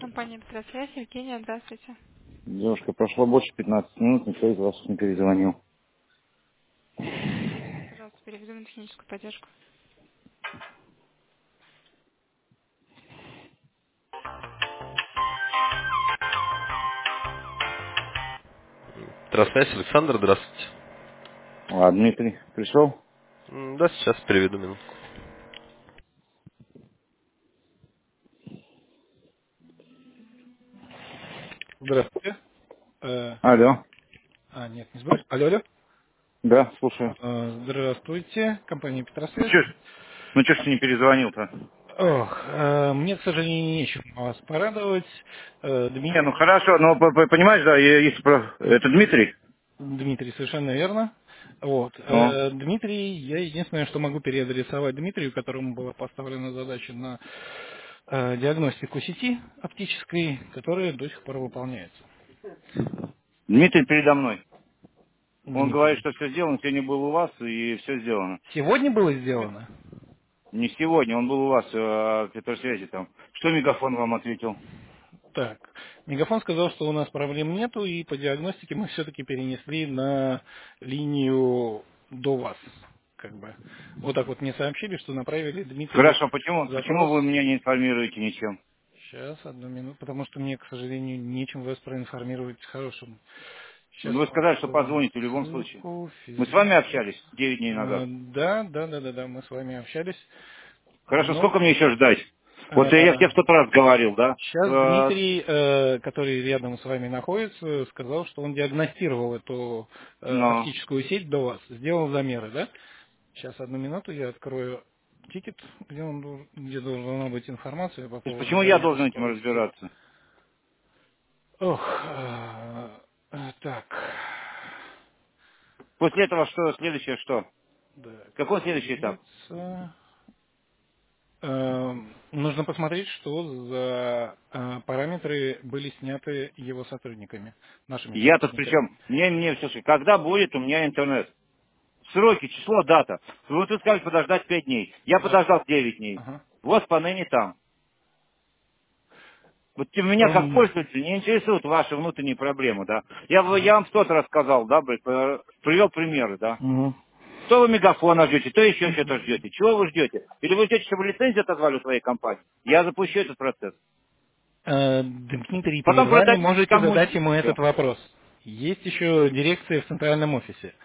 Компания «Петросвязь». Евгения, здравствуйте. Девушка, прошло больше 15 минут, никто из вас не перезвонил. Пожалуйста, переведу на техническую поддержку. Здравствуйте, Александр, здравствуйте. А Дмитрий пришел? Да, сейчас переведу минутку. Здравствуйте. Алло. Нет, не сбрось. Алло, алло. Да, слушаю. Здравствуйте, компания Ну «Петросвязь». чё, ж ты не перезвонил-то? Ох, мне, к сожалению, нечем вас порадовать. Не, ну Дмитрий, хорошо, но понимаешь, да, если это Дмитрий? Дмитрий, совершенно верно. Вот. Ну, Дмитрий, я единственное, что могу переадресовать Дмитрию, которому была поставлена задача на диагностику сети оптической, которая до сих пор выполняется. Дмитрий передо мной. Он говорит, Дмитрий. что все сделано, сегодня был у вас, и все сделано. Сегодня было сделано? Не сегодня, он был у вас в Петросвязи там. Что Мегафон вам ответил? Так, Мегафон сказал, что у нас проблем нету, и по диагностике мы все-таки перенесли на линию до вас. Как бы. Вот так вот мне сообщили, что направили Дмитрию Хорошо, почему запрос. вы меня не информируете ничем? Сейчас, одну минуту, потому что мне, к сожалению, нечем вас проинформировать хорошим. Сейчас Вы я вам сказали, что ссылку, позвоните в любом случае. Мы с вами физически. общались 9 дней назад. Да, мы с вами общались. Хорошо, Но сколько мне еще ждать? Вот я э, тебе в тот раз говорил, да? сейчас Дмитрий, который рядом с вами находится, сказал, что он диагностировал эту Но. оптическую сеть до вас, сделал замеры, да? Сейчас, одну минуту, я открою тикет, где должна быть информация по То есть поводу почему я замера должен этим скорости. разбираться? Ох, так, После этого что? Следующее что? так, Какой следующий этап? таблица. Нужно посмотреть, что за параметры были сняты его сотрудниками, нашими Я тут сотрудниками. причем, мне, слушай, когда будет у меня интернет? Сроки, число, дата. Вы тут сказали подождать 5 дней. Я Да. подождал 9 дней. Ага. Вот поныне там. Вот меня как Эм, пользователя не интересуют ваши внутренние проблемы, да. Я ага. вам что-то рассказал, да, привел примеры, да. Мгм. То вы мегафона ждете, то еще что-то ждете. Чего вы ждете? Или вы ждете, чтобы лицензию отозвали у своей компании? Я запущу этот процесс. Дмитрий, перед Потом вами продадите можете задать кому-нибудь. ему Всё. этот вопрос. Есть еще дирекция в центральном офисе.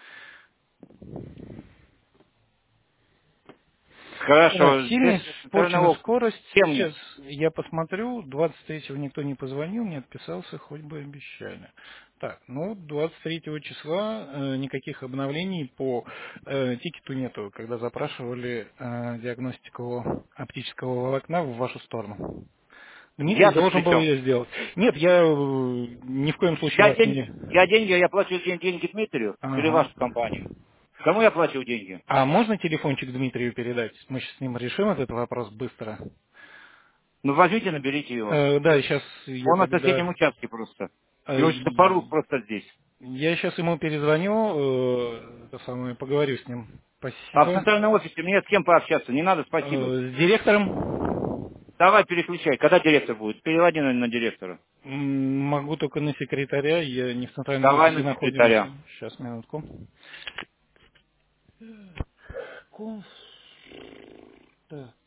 Так, Хорошо. сильно Здесь центральный испорчена округ. скорость. Кем мне? Сейчас я посмотрю. 23-го никто не позвонил, не отписался, хоть бы обещали. Так, ну, 23 числа никаких обновлений по тикету нету, когда запрашивали диагностику оптического волокна в вашу сторону. Дмитрий Я тут должен при был чем? ее сделать. Нет, я ни в коем случае Я, вас не... я плачу деньги Дмитрию или Ага. вашу компанию? Кому я плачу деньги? А можно телефончик Дмитрию передать? Мы сейчас с ним решим этот вопрос быстро. Ну возьмите, наберите его. Да, сейчас я Он на тогда... соседнем участке просто. э, Его что-то порут просто здесь. Я сейчас ему перезвоню, это самое, поговорю с ним. А в Спасибо. центральном офисе мне с кем пообщаться? Не надо, спасибо. С директором Давай переключай. Когда директор будет? Переводи, наверное, на директора. могу только на секретаря, я не в центральном Давай офисе на находимся. секретаря. Сейчас, минутку. Конс- Так.